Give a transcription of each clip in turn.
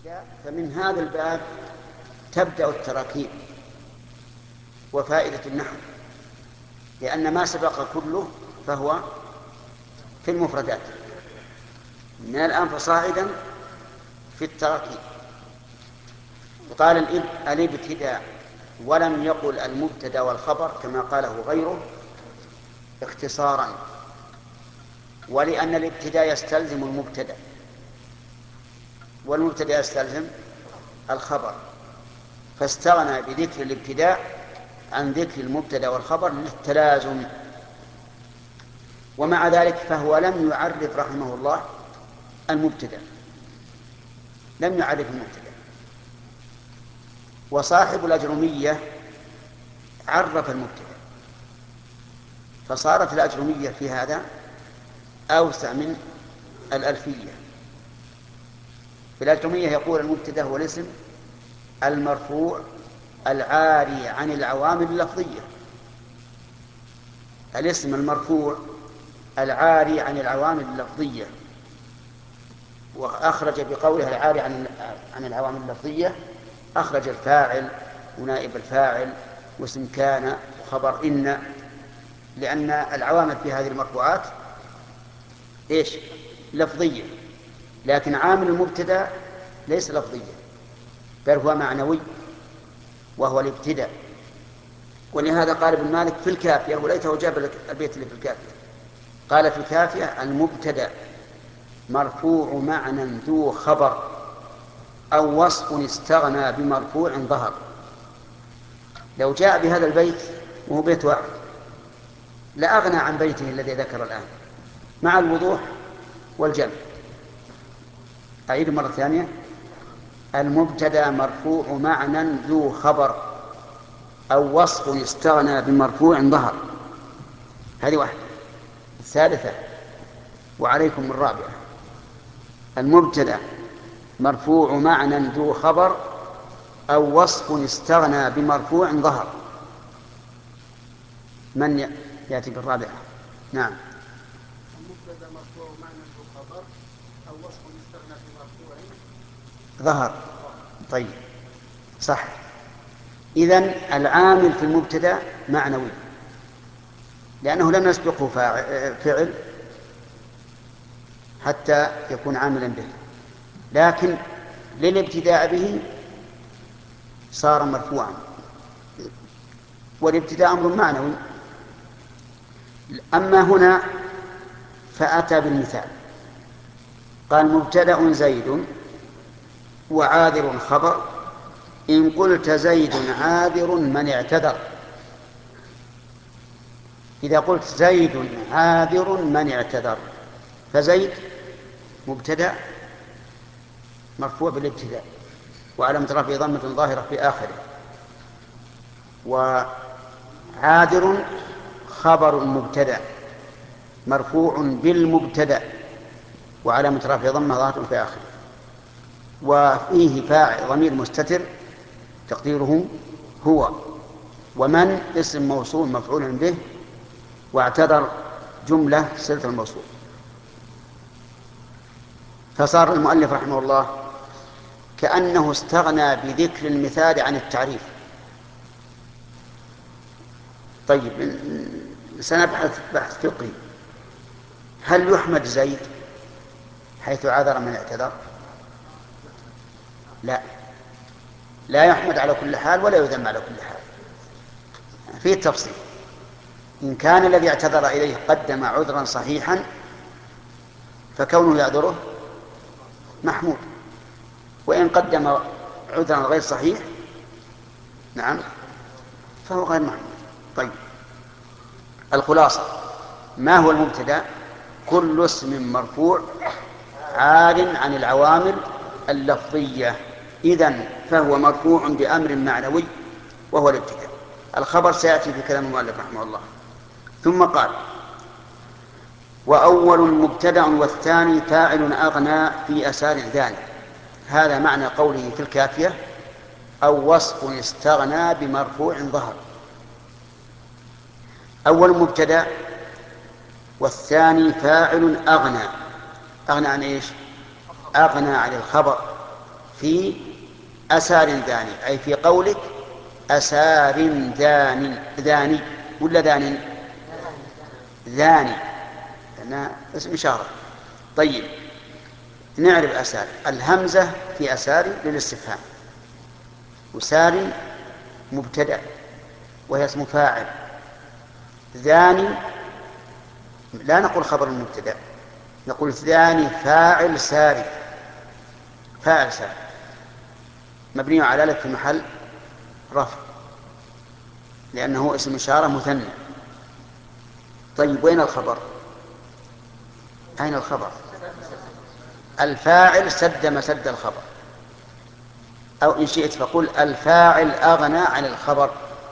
فمن هذا الباب تبدأ التراكيب وفائدة النحو، لأن ما سبق كله فهو في المفردات، من الآن فصاعدا في التراكيب. وقال الابتداء ولم يقل المبتدا والخبر كما قاله غيره اختصارا، ولأن الابتداء يستلزم المبتدا والمبتدا يستلزم الخبر، فاستغنى بذكر الابتداء عن ذكر المبتدا والخبر للتلازم. ومع ذلك فهو لم يعرف رحمه الله المبتدا، لم يعرف المبتدا. وصاحب الأجرمية عرف المبتدا، فصارت الأجرمية في هذا أوسع من الألفية. في الأجرمية يقول المبتدا هو الاسم المرفوع العاري عن العوامل اللفظية، الاسم المرفوع العاري عن العوامل اللفظية. وأخرج بقولها العاري عن العوامل اللفظية، أخرج الفاعل ونائب الفاعل واسم كان وخبر إن، لأن العوامل في هذه المرفوعات إيش؟ لفظية، لكن عامل المبتدأ ليس لفظيا بل هو معنوي وهو الابتداء. ولهذا قال ابن مالك في الكافية، وليته جاب البيت اللي في الكافية، قال في الكافية المبتدأ مرفوع معنى ذو خبر أو وصف استغنى بمرفوع ظهر. لو جاء بهذا البيت وهو بيت واحد لأغنى عن بيته الذي ذكر الآن مع الوضوح والجمع. أعيد مرة ثانية: المبتدأ مرفوع معنى ذو خبر أو وصف استغنى بمرفوع ظهر. هذه واحدة. الثالثة وعليكم الرابعة: المبتدأ مرفوع معنى ذو خبر أو وصف استغنى بمرفوع ظهر. من يأتي بالرابعة؟ نعم. المبتدأ مرفوع معنى ذو خبر أو وصف استغنى بمرفوع ظهر. طيب صح. إذن العامل في المبتدأ معنوي لأنه لم يسبقه فعل حتى يكون عاملا به، لكن للابتداء به صار مرفوعا، والابتداء أمر معنوي. أما هنا فأتى بالمثال، قال مبتدأ زيد وعاذر خبر إن قلت زيد عاذر من اعتذر. إذا قلت زيد عاذر من اعتذر فزيد مبتدأ مرفوع بالابتداء وعلامة رفعه ضمة ظاهرة في آخره، وعاذر خبر مبتدأ مرفوع بالمبتدأ وعلامة رفعه ضمة ظاهرة في آخره، وفيه فاعل ضمير مستتر تقديره هو، ومن اسم موصول مفعول به، واعتذر جملة صلة الموصول. فصار المؤلف رحمه الله كأنه استغنى بذكر المثال عن التعريف. طيب سنبحث بحث فقهي: هل يحمد زيد حيث عذر من اعتذر؟ لا، لا يحمد على كل حال ولا يذم على كل حال، فيه تفصيل. إن كان الذي اعتذر إليه قدم عذرا صحيحا فكونه يعذره محمود، وإن قدم عذرا غير صحيح نعم فهو غير محمود. طيب الخلاصة: ما هو المبتدأ؟ كل اسم مرفوع عار عن العوامل اللفظية، إذن فهو مرفوع بأمر معنوي وهو الابتداء. الخبر سيأتي في كلام المؤلف رحمه الله. ثم قال: وأول مبتدأ والثاني فاعل أغنى في أسار ذلك. هذا معنى قوله في الكافية أو وصف استغنى بمرفوع ظهر. أول مبتدأ والثاني فاعل أغنى. أغنى عن إيش؟ أغنى عن الخبر، في أسار داني، أي في قولك أسار ذاني ولا ذاني؟ ذاني، لأنها اسم إشارة. طيب نعرف أسار. الهمزة في أسار للاستفهام، وسار مبتدأ وهي اسم فاعل، ذاني لا نقول خبر المبتدأ، نقول ثاني فاعل ساري، فاعل ساري مبني على الف في محل رفع لأنه اسم إشارة مثنى. طيب وين الخبر؟ أين الخبر؟ الفاعل سد مسد الخبر، أو إن شئت فقل الفاعل أغنى عن الخبر،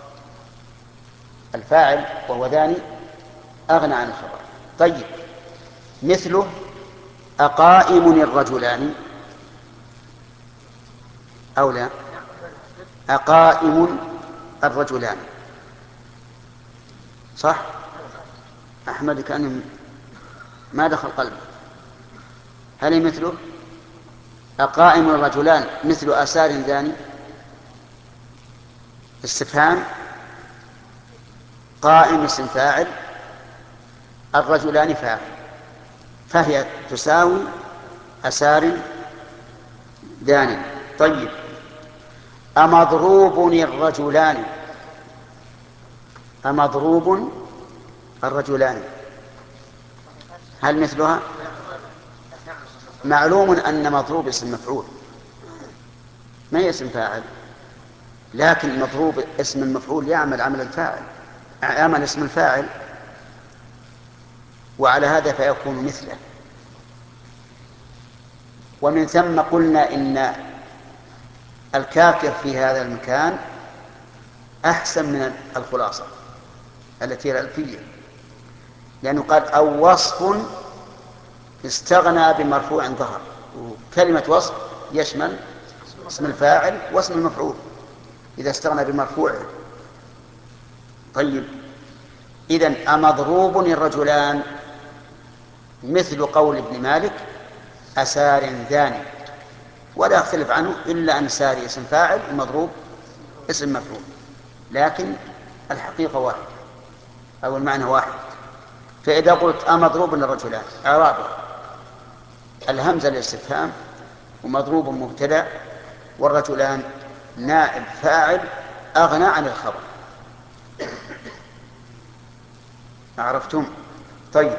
الفاعل وهو ذاني أغنى عن الخبر. طيب مثله أقائم الرجلان أو لا؟ أقائم الرجلان صح؟ أحمد كأنه ما دخل قلبه. هل مثله أقائم الرجلان مثل أسار ذاني؟ استفهام، قائم اسم فاعل، الرجلان فاعل، فهي تساوي أسار ذاني. طيب أمضروب الرجلان، أمضروب الرجلان هل مثلها؟ معلوم أن مضروب اسم مفعول ما هي اسم فاعل، لكن مضروب اسم المفعول يعمل عمل الفاعل، يعمل اسم الفاعل، وعلى هذا فيكون مثله. ومن ثم قلنا إن الكافر في هذا المكان أحسن من الخلاصة التي هي الألفية، لأنه قال أو وصف استغنى بمرفوع ظهر، وكلمة وصف يشمل اسم الفاعل واسم المفعول إذا استغنى بمرفوعه. طيب إذن أمضروب الرجلان مثل قول ابن مالك أسار ذاني، ولا أختلف عنه إلا أن ساري اسم فاعل ومضروب اسم مفعول، لكن الحقيقة واحدة أو المعنى واحد. فإذا قلت أمضروب الرجلان إعرابه الهمزة للاستفهام ومضروب مبتدأ والرجلان نائب فاعل أغنى عن الخبر. عرفتم؟ طيب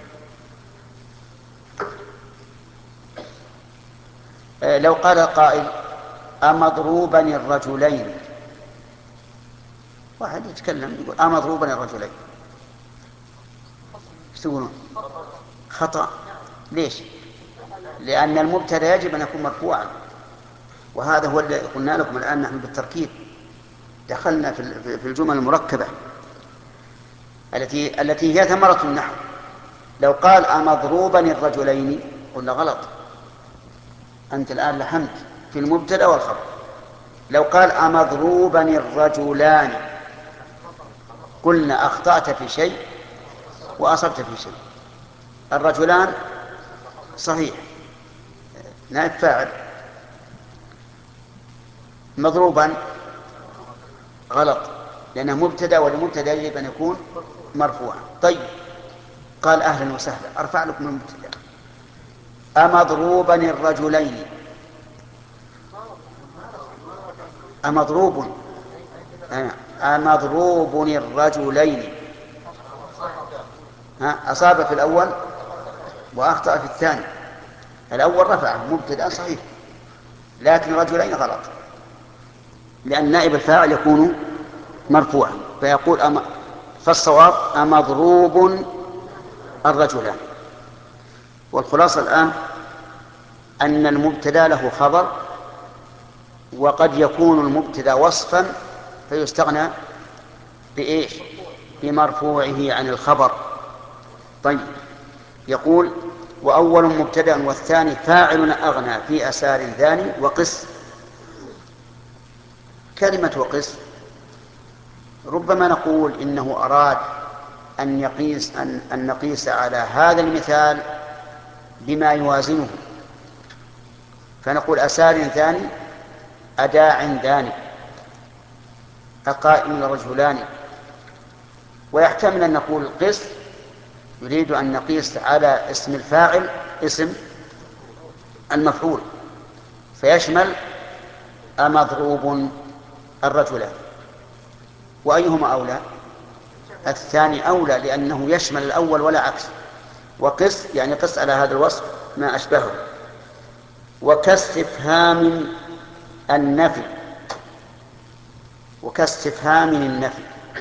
لو قال قائل أمضروبا الرجلين، واحد يتكلم يقول أمضروبا الرجلين، ايش تقولون؟ خطأ. ليش؟ لأن المبتدأ يجب أن يكون مرفوعا، وهذا هو الذي قلنا لكم الآن. نحن بالتركيب دخلنا في الجمل المركبة التي هي ثمرة النحو. لو قال أمضروبا الرجلين قلنا غلط، أنت الآن لحمت في المبتدأ والخبر. لو قال أمضروبا الرجلان قلنا أخطأت في شيء وأصبت في شيء. الرجلان صحيح نائب فاعل، مضروبا غلط لأنه مبتدأ، والمبتدأ يجب أن يكون مرفوعا. طيب قال أهلا وسهلا أرفع لكم المبتدأ أمضروبا الرجلين، أمضروب أمضروب الرجلين، أصاب في الأول وأخطأ في الثاني. الأول رفعه مبتدأ صحيح، لكن الرجلين غلط لأن نائب الفاعل يكون مرفوعا، فيقول فالصواب أمضروب الرجلان. والخلاصة الآن أن المبتدأ له خبر، وقد يكون المبتدأ وصفا فيستغنى بإيش؟ بمرفوعه عن الخبر. طيب يقول وأول مبتدأ والثاني فاعل أغنى في أسار ذاني وقس. كلمة وقس ربما نقول إنه أراد أن نقيس على هذا المثال بما يوازنه، فنقول أسار ثاني، أداع ثاني، أقائم رجلان. ويحتمل أن نقول قس يريد أن نقيس على اسم الفاعل اسم المفعول، فيشمل أمضروب الرجلان. وأيهما أولى؟ الثاني أولى، لأنه يشمل الأول ولا عكس. وقس يعني قس على هذا الوصف ما أشبهه. وكاستفهام النفي، وكاستفهام النفي.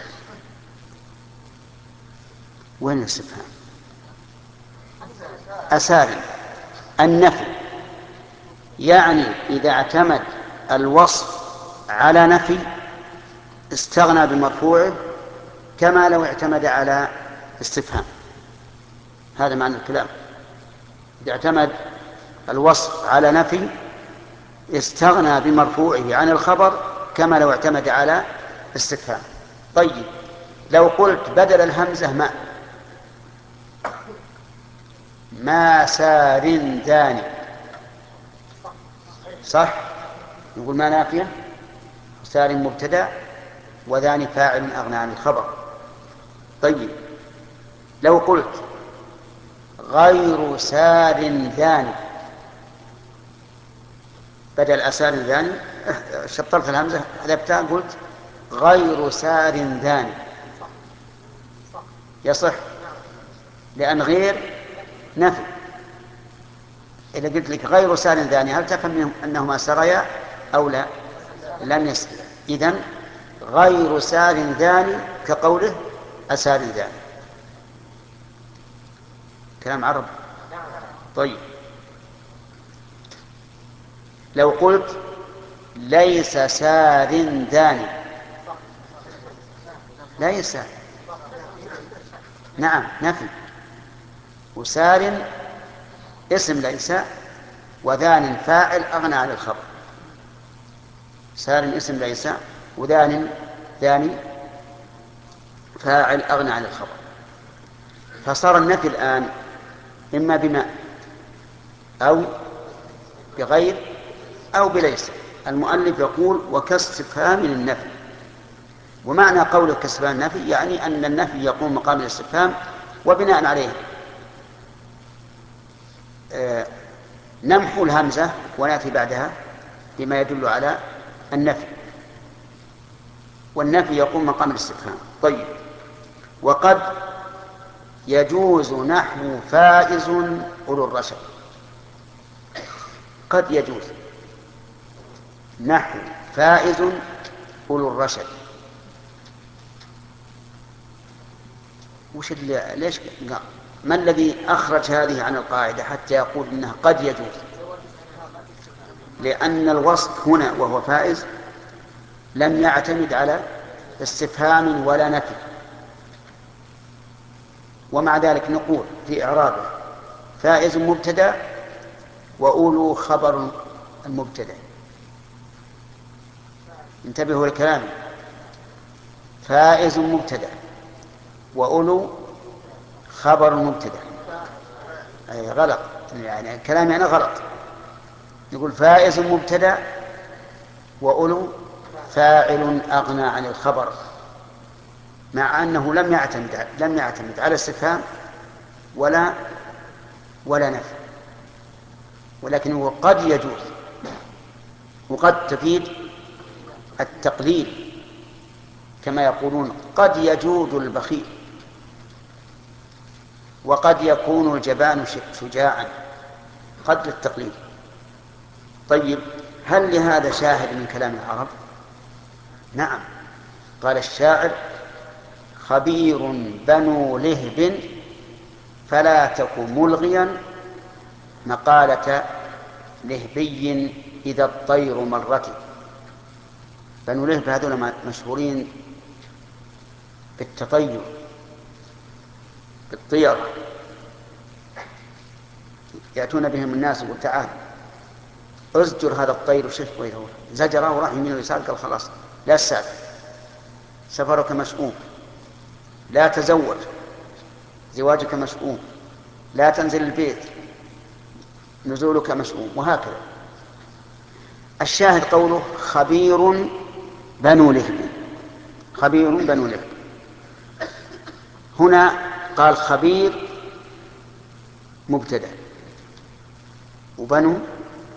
وين الاستفهام؟ أساري النفي، يعني إذا اعتمد الوصف على نفي استغنى بمرفوعه كما لو اعتمد على استفهام. هذا معنى الكلام. إذا اعتمد الوصف على نفي استغنى بمرفوعه عن الخبر كما لو اعتمد على استفهام. طيب لو قلت بدل الهمزة ما سار ذاني، صح؟ نقول ما نافية، سار مبتدأ، وذاني فاعل أغنى عن الخبر. طيب لو قلت غير سار ذاني، بدل أسار ذاني شطرت الهمزة حذفتها قلت غير سار ذاني، يصح؟ لأن غير نفي. إذا قلت لك غير سار ذاني هل تفهم أنهما سريا أو لا؟ لم يسر. إذن غير سار ذاني كقوله أسار ذاني. كلام عربي. طيب لو قلت ليس سار ذاني، ليس، نعم نفي، وسار اسم ليس، وذان فاعل أغنى عن الخبر. سار اسم ليس، وذان ثاني فاعل أغنى عن الخبر. فصار النفي الآن إما بما أو بغير أو بليس. المؤلف يقول وكاستفهام النفي. ومعنى قوله كاستفهام النفي يعني أن النفي يقوم مقام الاستفهام، وبناء عليه نمحو الهمزة ونأتي بعدها بما يدل على النفي، والنفي يقوم مقام الاستفهام. طيب وقد يجوز نحو فائز أولو الرشد. قد يجوز نحو فائز أولو الرشد. ليش ما الذي أخرج هذه عن القاعدة حتى يقول إنها قد يجوز؟ لأن الوصف هنا وهو فائز لم يعتمد على استفهام ولا نفي. ومع ذلك نقول في إعرابه فائز مبتدأ وأولو خبر المبتدأ. انتبهوا للكلام، فائز مبتدأ وأولو خبر المبتدأ. أي غلط، يعني كلامي أنا غلط. يقول فائز مبتدأ وأولو فاعل أغنى عن الخبر، مع أنه لم يعتمد على استفهام ولا نفي، ولكنه قد يجوز. وقد تفيد التقليل، كما يقولون قد يجود البخيل، وقد يكون الجبان شجاعا، قد للتقليل. طيب هل لهذا شاهد من كلام العرب؟ نعم، قال الشاعر خبير بنو لهب فلا تك ملغيا مقالة لهبي إذا الطير مرت. بنو لهب هذول مشهورين بالتطير، بالطيرة، يأتون بهم الناس يقول تعال ازجر هذا الطير وشف ويده، زجره وراح يمين ويسار قال خلاص لا تسافر، سفرك مشؤوم، لا تزوج، زواجك مشؤوم، لا تنزل البيت، نزولك مشؤوم، وهكذا. الشاهد قوله خبير بنو لهب. خبير بنو لهب. هنا قال خبير مبتدأ وبنو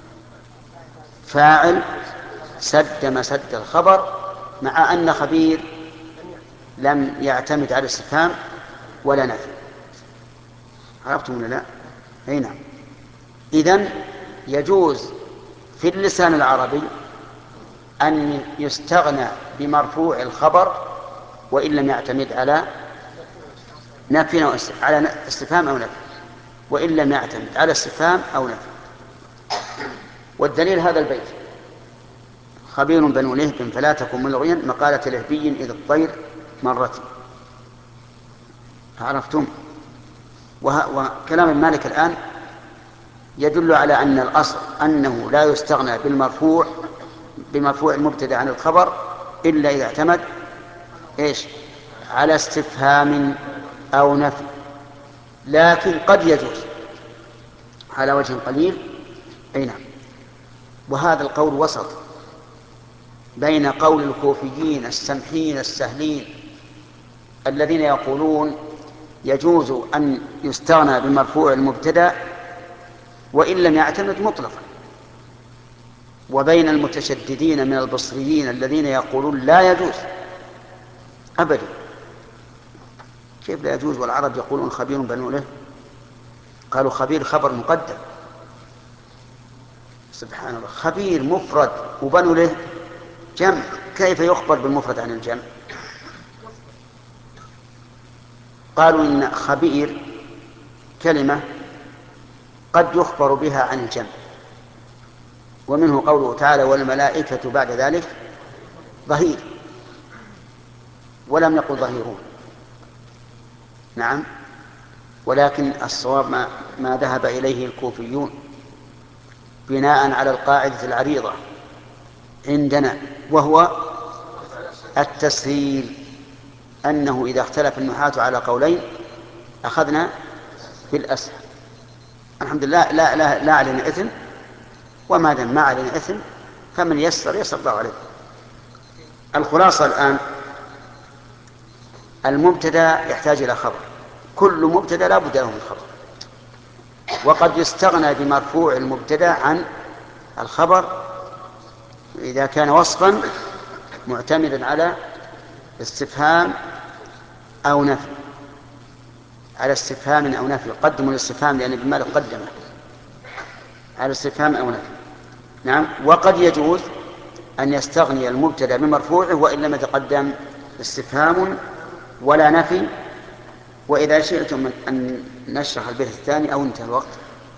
فاعل سد مسد الخبر، مع أن خبير لم يعتمد على الاستفهام ولا نفي. عرفتم ولا لا؟ أي نعم. إذن يجوز في اللسان العربي أن يستغنى بمرفوع الخبر وإن لم يعتمد على نفي أو على استفهام أو نفي، وإن لم يعتمد على استفهام أو نفي. والدليل هذا البيت: خبير بنو لهب فلا تكن ملغيا مقالة لهبي إذ الطير مرتي. عرفتم؟ وكلام المالك الآن يدل على أن الأصل أنه لا يستغنى بمرفوع المبتدأ عن الخبر إلا إذا اعتمد على استفهام أو نفي، لكن قد يجوز على وجه قليل. أي نعم. وهذا القول وسط بين قول الكوفيين السمحين السهلين الذين يقولون يجوز أن يستغنى بمرفوع المبتدأ وإن لم يعتمد مطلقا، وبين المتشددين من البصريين الذين يقولون لا يجوز أبدا. كيف لا يجوز والعرب يقولون خبير بنو له؟ قالوا خبير خبر مقدم. سبحان الله، خبير مفرد وبنو له جمع، كيف يخبر بالمفرد عن الجمع؟ قالوا إن خبير كلمة قد يخبر بها عن الجمع، ومنه قوله تعالى والملائكة بعد ذلك ظهير، ولم يقل ظهيرون. نعم، ولكن الصواب ما ذهب إليه الكوفيون بناء على القاعدة العريضة عندنا، وهو التسهيل، أنه إذا اختلف النحاة على قولين أخذنا بالأسهل. الحمد لله، لا علينا إثم، وما دام ما علينا إثم فمن يسر الله عليه. الخلاصة الآن: المبتدأ يحتاج إلى خبر، كل مبتدأ لا بد له من خبر، وقد يستغنى بمرفوع المبتدأ عن الخبر إذا كان وصفا معتمدا على استفهام أو نفي. على استفهام أو نفي، قدموا الاستفهام لأن ابن مالك قدمه على استفهام أو نفي. نعم. وقد يجوز أن يستغني المبتدأ بمرفوعه وإن لم يتقدم استفهام ولا نفي. وإذا شئتم أن نشرح البيت الثاني أو انتهى الوقت.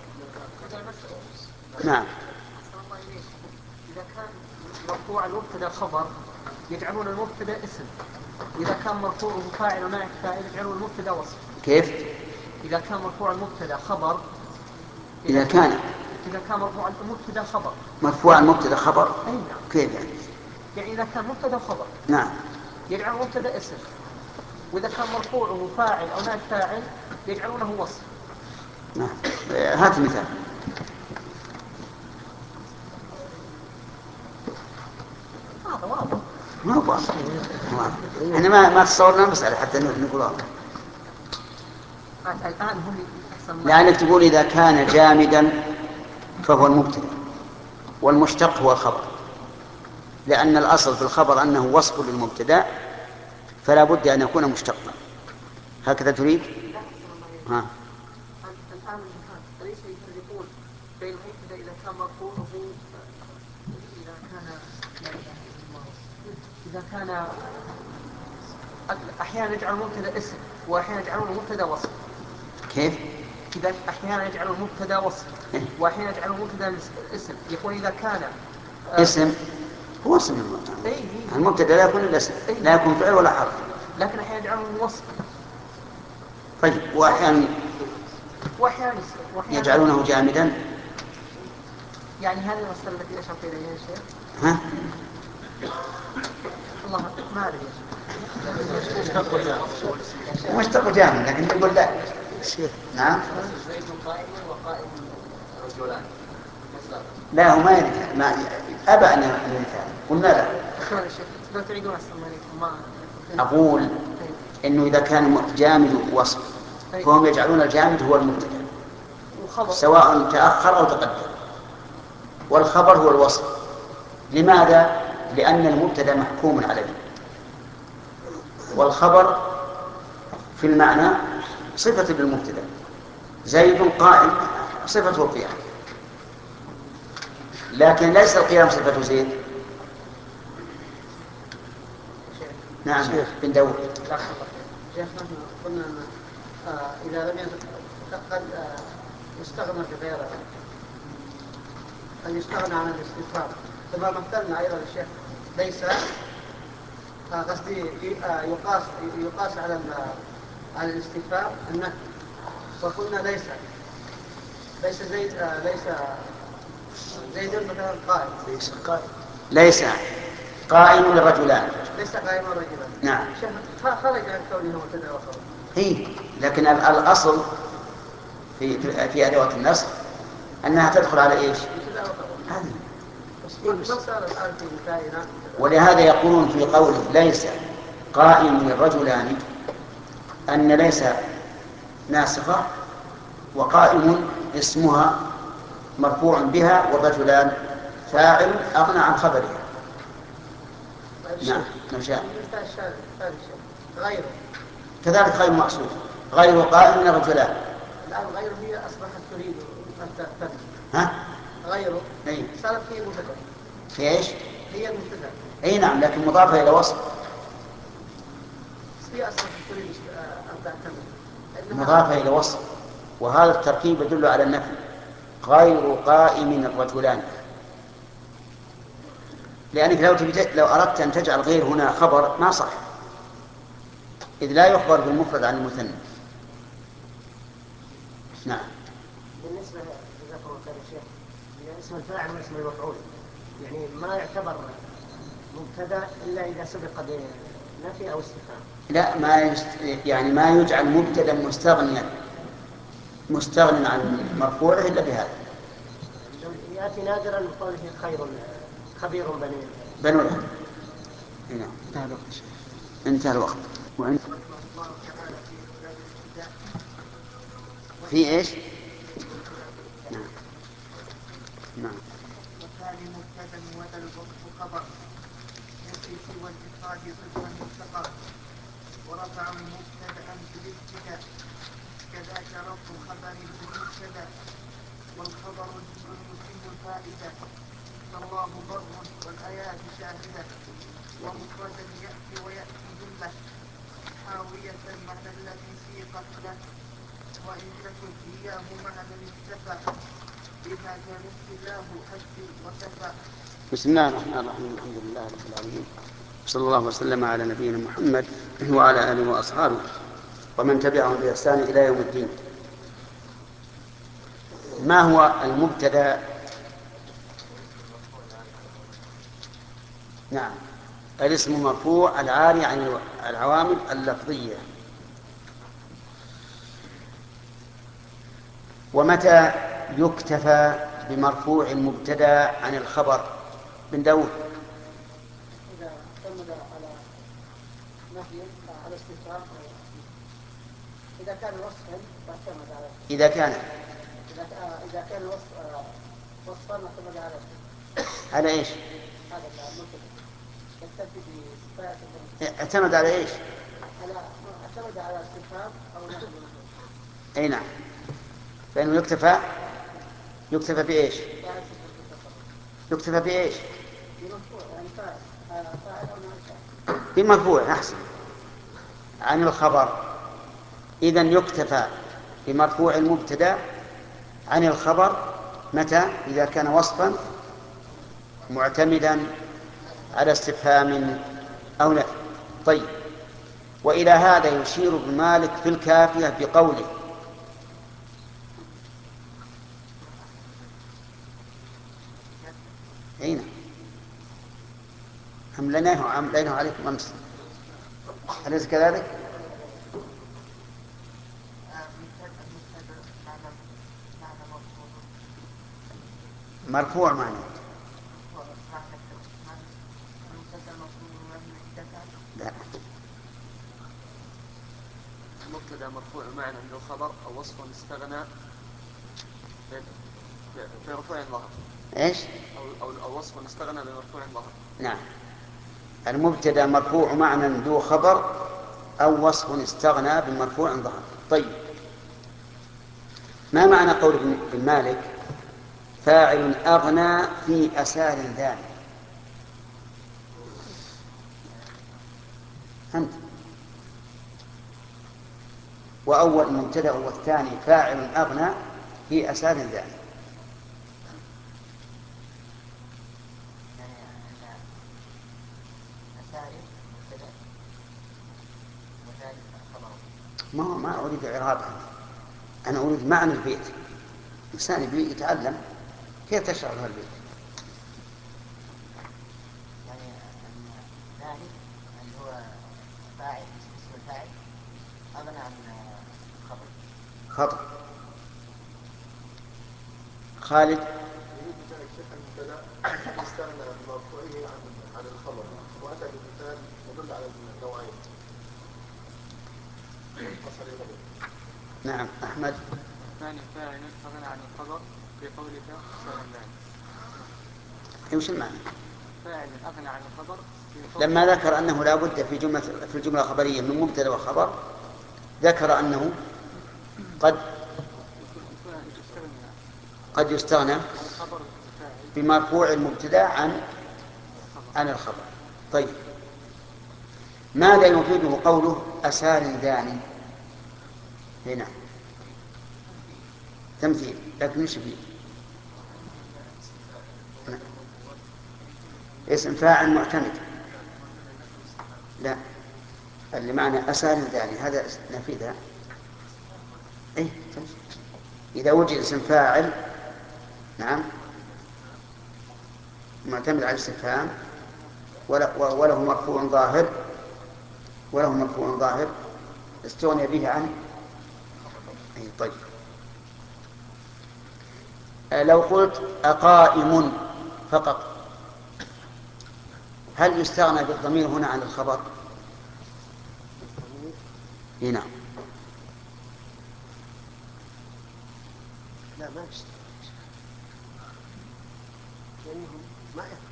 نعم. إذا كان مرفوع المبتدأ خبر يجعلون المبتدأ اسم، إذا كان مرفوعه فاعل ونائب فاعل يجعلون المبتدأ وصف. كيف؟ إذا كان مرفوع المبتدأ خبر، إذا كان مرفوع المبتدأ خبر، مرفوع المبتدأ خبر. أي نعم. كيف يعني؟ يعني إذا كان مبتدأ خبر نعم يجعل المبتدأ اسم، وإذا كان مرفوعه فاعل أو نائب فاعل يجعلونه وصف. نعم. هات مثال. هذا واضح. ما هو واضح. احنا ما تصورنا المسألة حتى نقول واضح. الآن هم أحسن. لأنك تقول إذا كان جامدا فهو المبتدأ والمشتق هو الخبر، لأن الأصل في الخبر أنه وصف للمبتدأ فلا بد أن يكون مشتقا. هكذا تريد؟ ها. الآن أليس يفرقون بين المبتدأ إذا كان مرفوعه إذا كان أحيانا يجعل المبتدأ اسم وأحيانا يجعلونه مبتدأ وصف. كيف؟ إذا أحيانا يجعل المبتدأ وصف وأحيانا يجعل المبتدأ اسم. يقول إذا كان اسم هو اسم المبتدأ لا يكون الاسم، لا يكون فعل ولا حرف، لكن أحيانا يجعله وصف. طيب. وأحيانا يجعلونه جامدا. يعني هذه المسألة التي أشرت إليها يا شيخ. ها؟ الله ما أدري يا شيخ. مشتق جامد، لكن تقول لا. نعم. زيد قائم وقائم رجلان. لا، هو ما أبى أن يمتثل. قلنا لا. لو تعيدون أحسن ما أقول إنه إذا كان جامد وصف فهم يجعلون الجامد هو المبتدأ سواء تأخر أو تقدم، والخبر هو الوصف. لماذا؟ لأن المبتدأ محكوم عليه، والخبر في المعنى صفة للمبتدأ. زيد قائم صفته القيام، لكن ليس القيام صفة زيد. نعم بن داود. شيخ قلنا إذا لم قد يستغنى بغيره، قد يستغنى عن الاستفهام، كما مثلنا أيضا الشيخ ليس قصدي يقاس على الاستفهام النفي، وقلنا ليس زيد مثلا قائم، ليس قائم الرجلان. ليس قائم الرجلان. نعم. خرج عن كونه مبتدأ وخبر. هي لكن الأصل في أدوات النصب أنها تدخل على إيش؟ هذه. ولهذا يقولون في قوله ليس قائم الرجلان أن ليس ناسخة، وقائم اسمها مرفوع بها، والرجلان فاعل أغنى عن خبرها. نعم نشاء. كذلك غير مقصود، غير قائم الرجلان. الآن غير هي أصبحت تريد أن تأتي. ها؟ غيره أي. صارت هي مبتدأ. في إيش؟ هي مبتدأ. أي نعم، لكن مضافة إلى وصف. هي أصبحت تريد أن تعتمد. مضافة إلى وصف، وهذا التركيب يدل على النفي. غير قائم الرجلان، لأنك لو أردت أن تجعل غير هنا خبر ما صح، إذ لا يخبر بالمفرد عن المثنى. نعم. بالنسبة جزاكم الله خير يا شيخ، اسم الفاعل واسم المفعول يعني ما يعتبر مبتدأ إلا إذا سبق بنفي أو استفهام. لا، ما يجعل مبتدأ مستغنى عن مرفوعه إلا بهذا. يأتي نادرا بقوله خبير بنو له. نعم. انتهى الوقت. في ايش؟ نعم. نعم. وثاني مبتدا وذا الوصف خبر يكفي سوى الإفراد ضد المفتقر، ورفع مبتدا بالابتداء كذاك رفع خبر بالمبتدا، والخبر جزء يتم الفائده، فالله بر والآيات شاهده، ومفردا ويأتي جمله حاوية معنى الذي سيقت له، وإن تكن إياه معنى اكتفى بها كنفس الله حسبي وكفى. بسم الله الرحمن الرحيم، الحمد لله رب العالمين، صلى الله وسلم على نبينا محمد وعلى آله وأصحابه ومن تبعهم بإحسان إلى يوم الدين. ما هو المبتدأ؟ نعم، الاسم مرفوع العاري عن العوامل اللفظية. ومتى يكتفى بمرفوع المبتدأ عن الخبر؟ بن داود. إذا اعتمد على نفي على استفهام، إذا كان وصفا فاعتمد على إذا كان وصفا اعتمد على إيش؟ هذا المبتدأ يكتفي بصفات. اعتمد على إيش؟ اعتمد على استفهام أو نفي. أي نعم، فإنه يكتفى بإيش؟ يكتفى بإيش؟ بمرفوع. أحسن. عن الخبر. إذن يكتفى بمرفوع المبتدأ عن الخبر متى؟ إذا كان وصفا معتمدا على استفهام أو نفي. طيب، وإلى هذا يشير ابن مالك في الكافية بقوله: أين أمليناه عليكم أمس، أليس كذلك؟ مرفوع معنى مبتدا مرفوع معنى عنده خبر أو وصف استغنى برفوع ظهر. ايش؟ أو وصف استغنى بمرفوع ظهر. نعم، المبتدا مرفوع معنى ذو خبر أو وصف استغنى بمرفوع ظهر. طيب، ما معنى قول ابن مالك فاعل أغنى في أسار داني؟ أنت وأول مبتدأ والثاني فاعل أغنى في أسار داني. ما أريد إعرابها، أنا أريد معنى البيت. إنسان يتعلم كيف تشرح له البيت. يعني ذلك اللي هو فاعل، اسم الفاعل أغنى عن خبر. خطأ. خالد. يريد بذلك شيخ المبتدا يستغنى بمرفوعه عن الخبر، واتى بمثال يدل على النوعين. نعم أحمد. الثاني فاعل أغنى عن الخبر في قولك سهلان. وش المعنى؟ فاعل أغنى عن الخبر لما ذكر أنه لا بد في الجملة الخبرية من مبتدأ وخبر، ذكر أنه قد يستغنى بمرفوع المبتدأ عن الخبر. طيب، ماذا يفيده قوله أسار داني هنا؟ تمثيل، لكن مش فيه اسم فاعل معتمد. لا، اللي معنى أسار داني هذا نفيدها. إيه؟ إذا وجد اسم فاعل نعم معتمد على الاستفهام وله مرفوع ظاهر استغني به عن. طيب، لو قلت أقائم فقط، هل يستغنى بالضمير هنا عن الخبر؟ هنا لا، ما يستطيع لأنهم ما يفهم.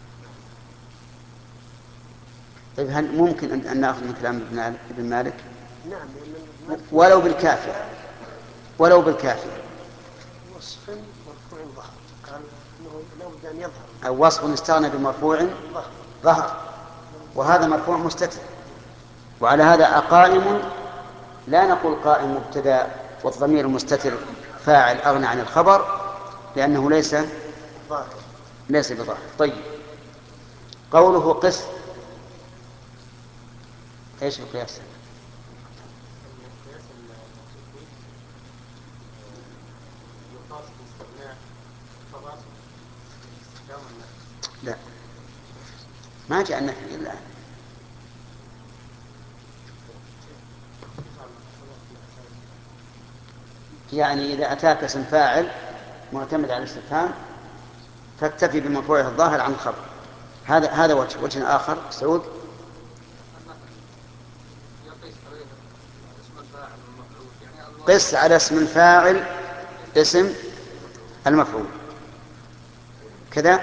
طيب، هل ممكن أن نأخذ من كلام ابن مالك؟ نعم، ولو بالكافية وصف مرفوع ظهر، قال انه لابد ان يظهر أو وصف استغنى بمرفوع ظهر، وهذا مرفوع مستتر. وعلى هذا أقائم لا نقول قائم مبتدا والضمير المستتر فاعل أغنى عن الخبر، لأنه ليس بظاهر. طيب، قوله قس، ايش القياس؟ لا، ما جاء النفي الآن. يعني إذا أتاك اسم فاعل معتمد على الاستفهام فاكتفي بمرفوعه الظاهر عن الخبر. هذا وجه آخر. سعود. قس على اسم الفاعل اسم المفعول كذا.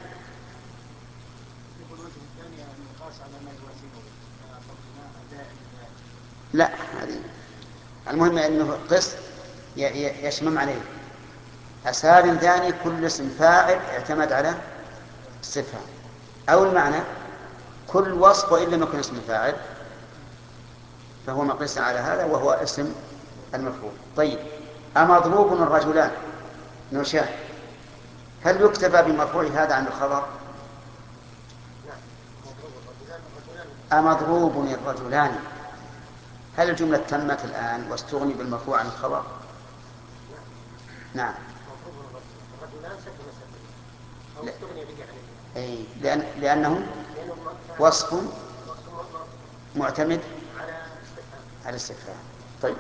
لا، المهم أنه قس يشمم عليه أسار ثاني كل اسم فاعل اعتمد على استفهام، أو المعنى كل وصف وإن لم يكن اسم فاعل فهو مقيس على هذا وهو اسم المفعول. طيب، أمضروب الرجلان نشاه، هل يكتفى بمرفوع هذا عن الخبر؟ أمضروب الرجلان، هل الجملة تمت الآن واستغني بالمرفوع عن الخبر؟ نعم. لأنه وصف معتمد على الاستفهام. طيب،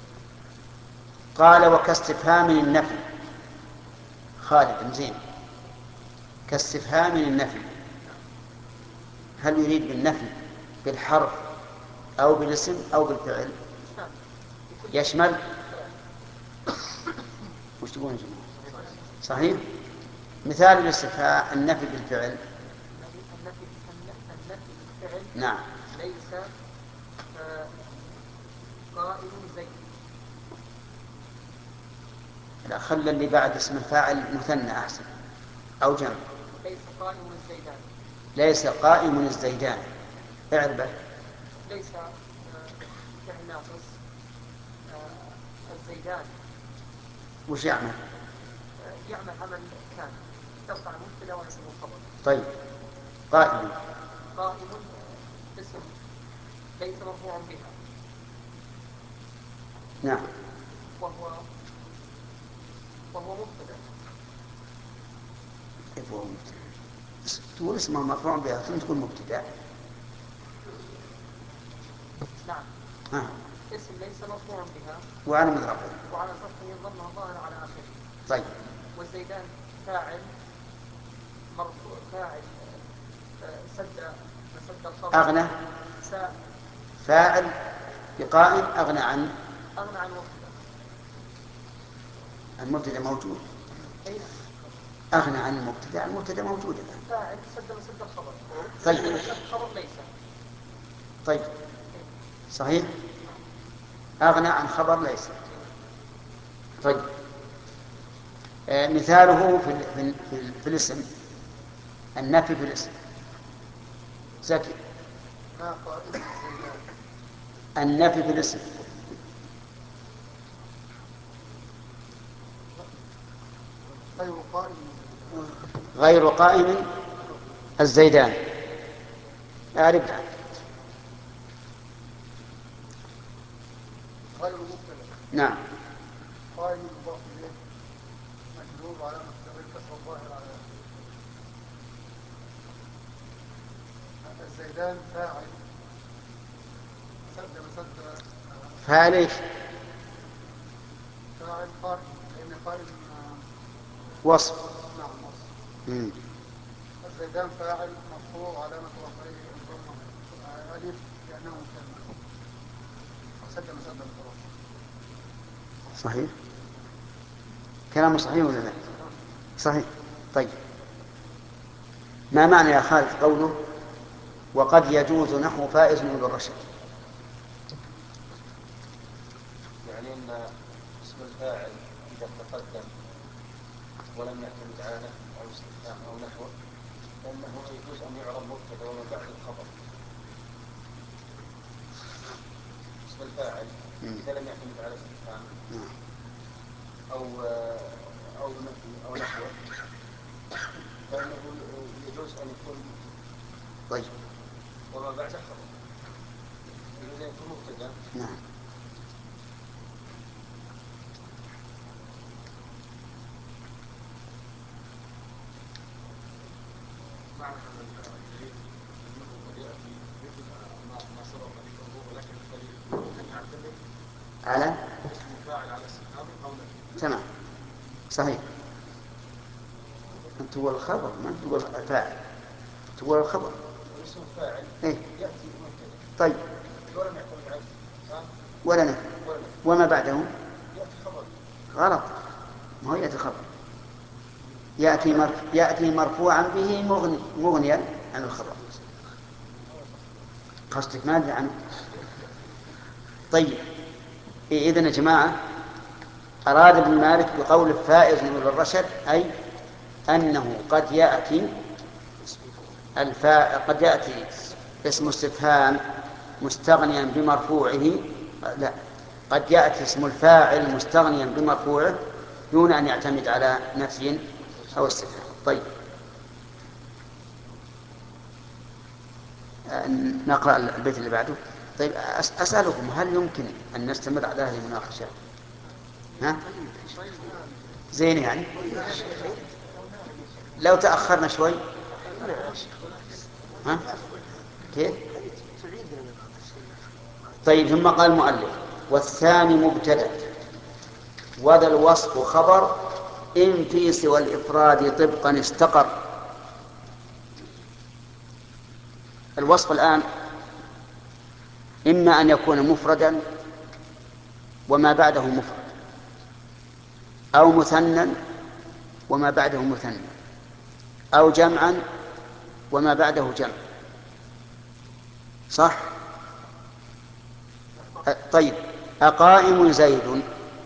قال وكاستفهام النفي. خالد زين، كاستفهام النفي هل يريد بالنفي بالحرف أو بالاسم أو بالفعل؟ يشمل وش تقولون يا جماعة؟ صحيح. مثال الاستفهام النفي بالفعل. النفي بالفعل نعم. ليس قائم زيد. لا، خلى اللي بعد اسم الفاعل مثنى أحسن أو جمع. ليس قائم الزيدان. ليس قائم الزيدان. اعربه. ليس فعل ناقص. الزيدان وش يعمل؟ يعمل عمل كان ترفع المبتدا ونصب الخبر. طيب. قائم. قائم اسم ليس مرفوع بها. نعم. وهو مبتدا. كيف هو مبتدا؟ تقول اسمه مرفوع بها ثم تقول مبتدا. نعم. ها. اسم ليس مرفوع بها وعلى مضربه. وعلى رفعه ضمها ظاهر على آخره. طيب. والزيدان فاعل مرفوع فاعل سد الخبر. أغنى. فاعل بقائم أغنى عن المبتدا موجود. أغنى عن المبتدا موجود الآن. فاعل سد الخبر. طيب. الخبر ليس. طيب. صحيح. أغنى عن خبر ليس. طيب. مثاله في الاسم النفي في الاسم. زكي. ما قائم الزيدان. النفي في الاسم. غير قائم. غير قائم الزيدان. أعرفها. غير مبتدا. نعم. قائم مضاف اليه مجرور وعلامة جره الكسر الظاهر على الزيدان فاعل سد فاعل ايش؟ فاعل قائم لأن قائم وصف. نعم وصف. الزيدان فاعل مرفوع علامة رفعه الضمة ألف لأنه مثنى سد الخلاص. صحيح. كلام صحيح ولا لا؟ صحيح. طيب. ما معنى يا خالد قوله وقد يجوز نحو فائز أولو الرشد؟ يعني أن اسم الفاعل إذا تقدم ولم يعتمد على نفي أو استفهام أو نحوه فإنه يجوز أن يعرب مبتدا ومن بعد الخبر. اسم الفاعل إذا لم يعتمد على استفهام أو نفي أو نحوه فإنه يجوز أن يكون مبتدا. طيب. وما بعد خبر يجوز أن يكون مبتدا. نعم. معنى هذا الدليل أنه قد يأتي مثل ما سبق ذكره ولكن الدليل أن يعتمد على اسم الفاعل على استفهام أو نفي. تمام. صحيح. أنت هو الخبر ما تقول الفاعل تقول الخبر. اسم الفاعل إيه؟ يأتي مبتدا. طيب. ولم يعتمد على استفهام ولا نفي. وما بعده يأتي خبر. غلط. ما هو يأتي خبر. يأتي مرفوعا به مغنيا عن الخبر. قصدك ماذا عنه؟ طيب. إذن يا جماعة أراد ابن مالك بقول فائز أولو الرشد أي أنه قد يأتي اسم استفهام مستغنيا بمرفوعه. لا، قد يأتي اسم الفاعل مستغنيا بمرفوعه دون أن يعتمد على نفي أو استفهام. طيب. نقرأ البيت اللي بعده. طيب. أسألكم هل يمكن أن نستمر على هذه المناقشة؟ ها؟ زين يعني لو تأخرنا شوي. ها؟ كيف؟ طيب. ثم قال المؤلف والثاني مبتدأ وذا الوصف خبر إن في سوى الإفراد طبقا استقر. الوصف الآن إما أن يكون مفردا وما بعده مفرد، أو مثنى وما بعده مثنى، أو جمعا وما بعده جمع. صح؟ طيب، أقائم زيد،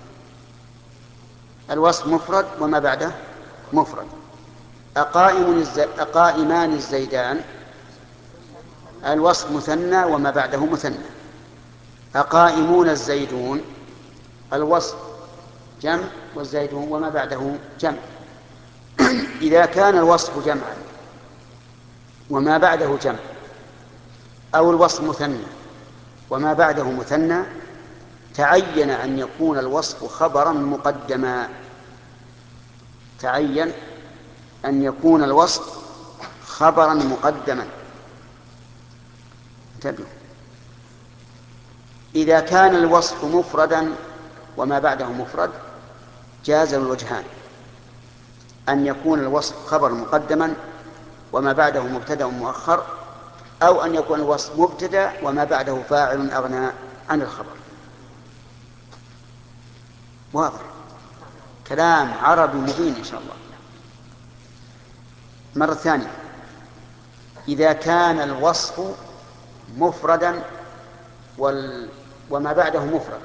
الوصف مفرد وما بعده مفرد. أقائمان الزيدان، الوصف مثنى وما بعده مثنى. أقائمون الزيدون، الوصف جمع والزيدون وما بعده جمع. إذا كان الوصف جمعا وما بعده جمع، أو الوصف مثنى وما بعده مثنى، تعين أن يكون الوصف خبرا مقدما. تعين أن يكون الوصف خبرا مقدما. انتبهوا، إذا كان الوصف مفردا وما بعده مفرد جاز الوجهان، أن يكون الوصف خبر مقدما وما بعده مبتدأ مؤخر، أو أن يكون الوصف مبتدأ وما بعده فاعل أغنى عن الخبر. واضح؟ كلام عربي مبين إن شاء الله. مرة ثانية، إذا كان الوصف مفردا وما بعده مفرد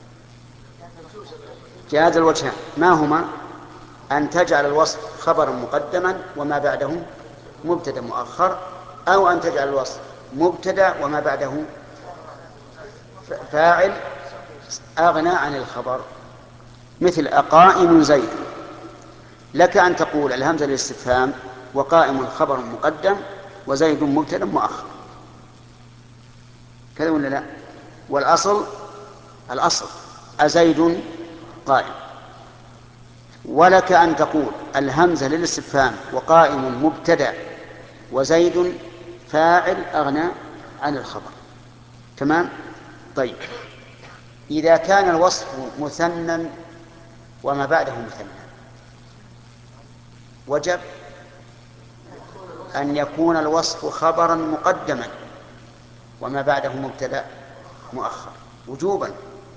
جاز الوجهان. ما هما؟ أن تجعل الوصف خبرا مقدما وما بعده مبتدأ مؤخر، أو أن تجعل الوصف مبتدأ وما بعده فاعل أغنى عن الخبر. مثل أقائم زيد، لك أن تقول الهمزة للاستفهام وقائم خبر مقدم وزيد مبتدأ مؤخر، كذا ولا لا؟ والأصل أزيد قائم. ولك أن تقول الهمزة للاستفهام وقائم مبتدأ وزيد فاعل أغنى عن الخبر. تمام؟ طيب، إذا كان الوصف مثنى وما بعده مثنى وجب أن يكون الوصف خبرا مقدما وما بعده مبتدأ مؤخر وجوبا.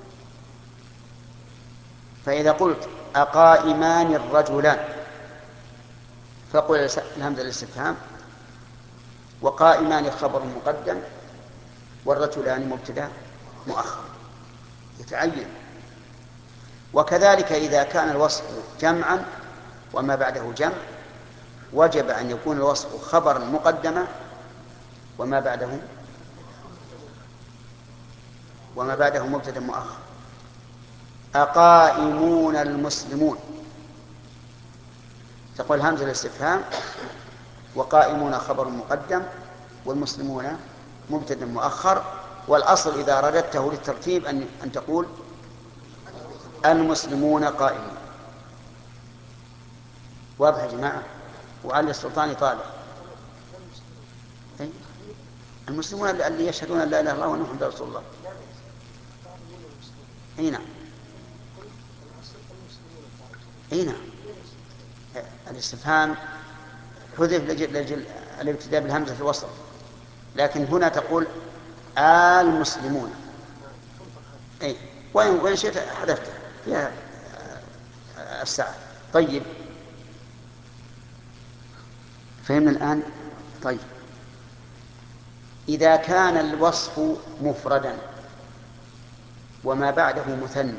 فإذا قلت أقائمان الرجلان فقل الهمزة للاستفهام وقائمان خبر مقدم والرجلان مبتدأ مؤخر، يتعين. وكذلك إذا كان الوصف جمعا وما بعده جمع وجب أن يكون الوصف خبرا مقدما وما بعده مبتدأ مؤخر. أقائمون المسلمون، تقول همزة الاستفهام وقائمون خبر مقدم والمسلمون مبتدأ مؤخر. والأصل إذا رددته للترتيب أن تقول المسلمون قائمون. واضح يا جماعة؟ وعلي السلطان طالع. المسلمون اللي يشهدون أن لا إله إلا الله وأن محمدا رسول الله. نعم، نعم. الاستفهام حذف لأجل الابتداء بالهمزة في الوسط، لكن هنا تقول المسلمون. وإن شئت حذفته فيها الساعة. طيب، فهمنا الآن؟ طيب، إذا كان الوصف مفردا وما بعده مثنى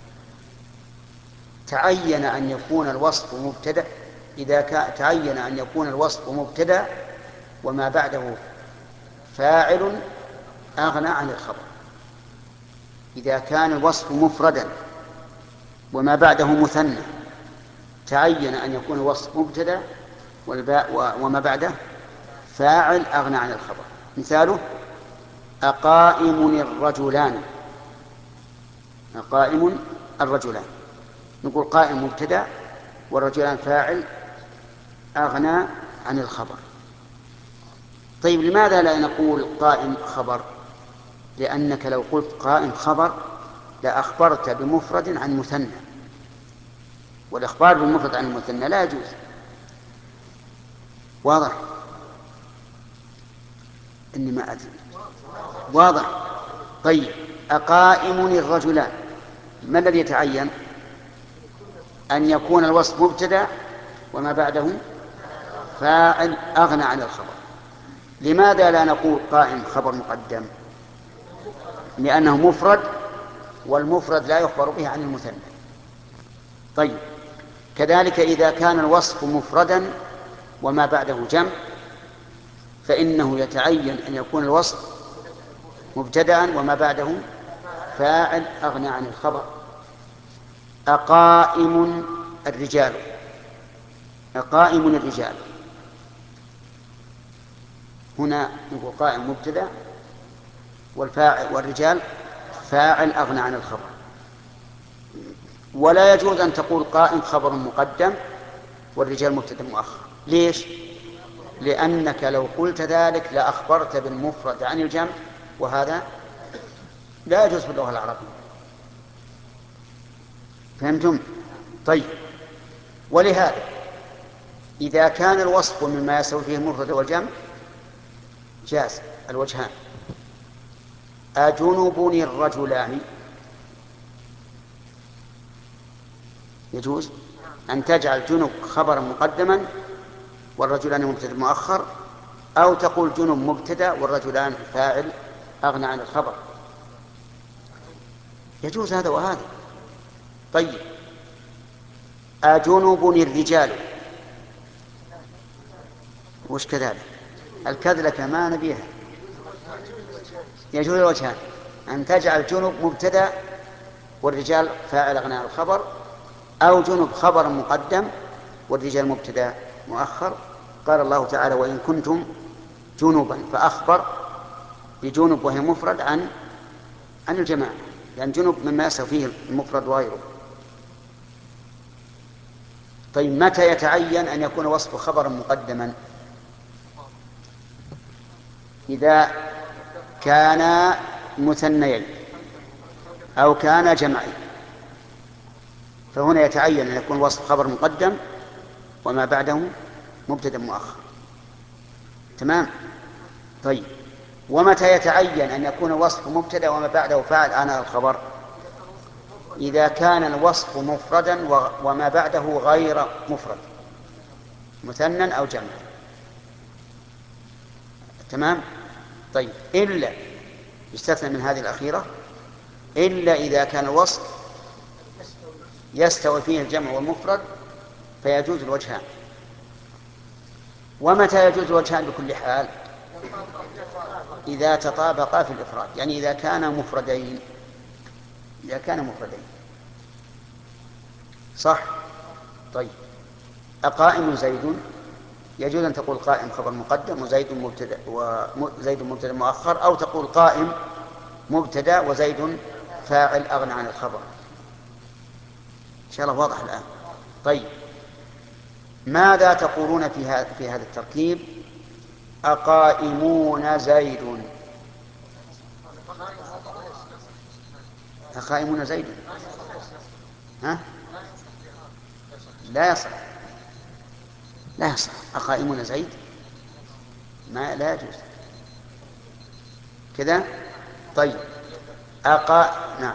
تعين أن يكون الوصف مبتدأ. تعين أن يكون الوصف مبتدأ وما بعده فاعل أغنى عن الخبر. إذا كان الوصف مفردا وما بعده مثنى تعين أن يكون الوصف مبتدأ وما بعده فاعل أغنى عن الخبر. مثاله أقائم الرجلان. أقائم الرجلان، نقول قائم مبتدأ والرجلان فاعل أغنى عن الخبر. طيب، لماذا لا نقول قائم خبر؟ لأنك لو قلت قائم خبر لأخبرت بمفرد عن مثنى، والإخبار بالمفرد عن المثنى لا يجوز. واضح؟ إني ما أدري. واضح؟ طيب، أقائم الرجلان ما الذي يتعين؟ أن يكون الوصف مبتدأ وما بعده فاعل أغنى عن الخبر. لماذا لا نقول قائم خبر مقدم؟ لأنه مفرد، والمفرد لا يخبر به عن المثنى. طيب، كذلك إذا كان الوصف مفردا وما بعده جمع فإنه يتعين أن يكون الوصف مبتدأ وما بعده فاعل أغنى عن الخبر. أقائم الرجال، أقائم الرجال، هنا نقول قائم مبتدأ والفاعل والرجال فاعل أغنى عن الخبر. ولا يجوز أن تقول قائم خبر مقدم والرجال مبتدأ مؤخر. ليش؟ لأنك لو قلت ذلك لأخبرت بالمفرد عن الجمع، وهذا لا يجوز في اللغة العربية. فهمتم؟ طيب، ولهذا إذا كان الوصف مما يستوي فيه المفرد والجمع جاز الوجهان. أجنبني الرجلان، يجوز أن تجعل جنب خبرا مقدما والرجلان مبتدأ مؤخر، أو تقول جنب مبتدأ والرجلان فاعل أغنى عن الخبر، يجوز هذا وهذا. طيب، أجنبني الرجال، وش كذلك؟ الكذلة كما نبيها. يجوز الوجهان، أن تجعل جنب مبتدأ والرجال فاعل أغنى عن الخبر، أو جنب خبر مقدم والرجال مبتدأ مؤخر. قال الله تعالى: وإن كنتم جنبا، فأخبر بجنب وهي مفرد عن الجماعة، لأن جنب مما يستوي فيه المفرد وغيره. طيب، متى يتعين أن يكون وصف خبرا مقدما؟ إذا كان مثنيين أو كان جمعين، فهنا يتعين أن يكون وصف خبر مقدم وما بعده مبتدأ مؤخر. تمام؟ طيب، ومتى يتعين أن يكون وصف مبتدأ وما بعده فاعل أغنى عن الخبر؟ إذا كان الوصف مفردا وما بعده غير مفرد، مثنى أو جمع. تمام؟ طيب، إلا يستثنى من هذه الأخيرة، إلا إذا كان الوصف يستوي فيه الجمع والمفرد فيجوز الوجهان. ومتى يجوز الوجهان بكل حال؟ إذا تطابقا في الإفراد، يعني إذا كان مفردين. إذا كان مفردين صح. طيب، أقائم زيد، يجوز أن تقول قائم خبر مقدم وزيد مبتدأ مؤخر، أو تقول قائم مبتدأ وزيد فاعل أغنى عن الخبر. إن شاء الله واضح الآن. طيب، ماذا تقولون في هذا التركيب؟ أقائمون زيد، أقائمون زيد، ها؟ لا يصح، لا يصح. أقائمون زيد لا يجوز كذا. طيب، نعم.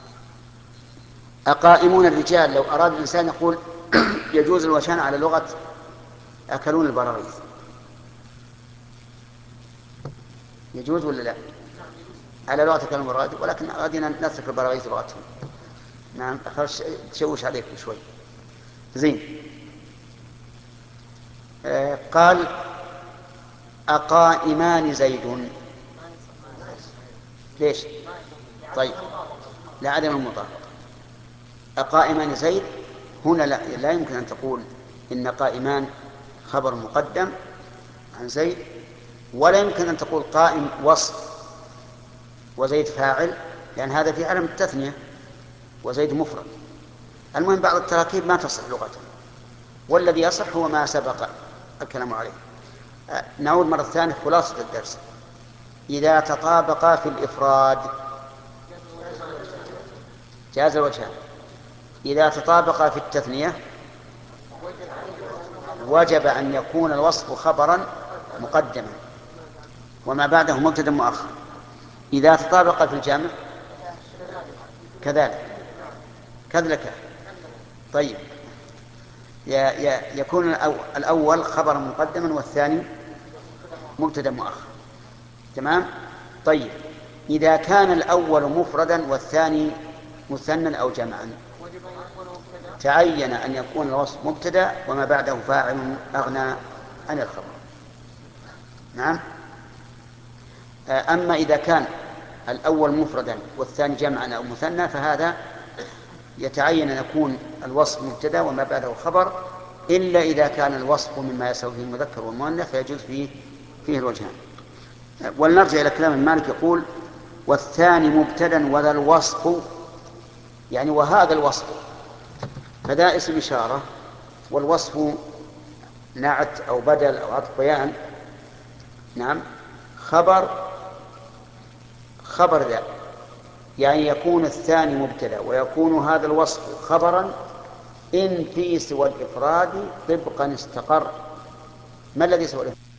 أقائمون الرجال، لو أراد الإنسان يقول يجوز الوجهان على لغة أكلون البراغيث، يجوز ولا لا؟ على لغة أكلون البراغيث، ولكن غادينا نترك البراغيث لغتهم. نعم، تشوش عليكم شوي. زين. قال أقائمان زيد، ليش؟ طيب، لعدم المطابقة. أقائمان زيد هنا لا يمكن أن تقول إن قائمان خبر مقدم عن زيد، ولا يمكن أن تقول قائم وصف وزيد فاعل، لأن هذا في علم التثنية وزيد مفرد. المهم بعض التراكيب ما تصح لغة، والذي يصح هو ما سبق الكلام عليه. نعود مرة ثانية خلاصة الدرس. إذا تطابقا في الإفراد جاز الوجهان. إذا تطابقا في التثنية وجب أن يكون الوصف خبرا مقدما وما بعده مبتدأ مؤخر. إذا تطابقا في الجمع كذلك. كذلك. طيب يكون الأول خبرا مقدما والثاني مبتدا مؤخر. تمام. طيب إذا كان الأول مفردا والثاني مثنى أو جمعا تعين أن يكون الوصف مبتدا وما بعده فاعل أغنى عن الخبر. نعم. أما إذا كان الأول مفردا والثاني جمعا أو مثنى فهذا يتعين أن يكون الوصف مبتدا وما بعده خبر، إلا إذا كان الوصف مما يسوي فيه المذكر والمؤنث فيجوز فيه الوجهان. ولنرجع إلى كلام مالك يقول والثاني مبتدا وذا الوصف، يعني وهذا الوصف، فذا اسم إشارة والوصف نعت أو بدل أو عطف بيان. نعم. خبر ذا، يعني يكون الثاني مبتدا ويكون هذا الوصف خبرا إن في سوى الإفراد طبقا استقر. ما الذي سوى الإفراد؟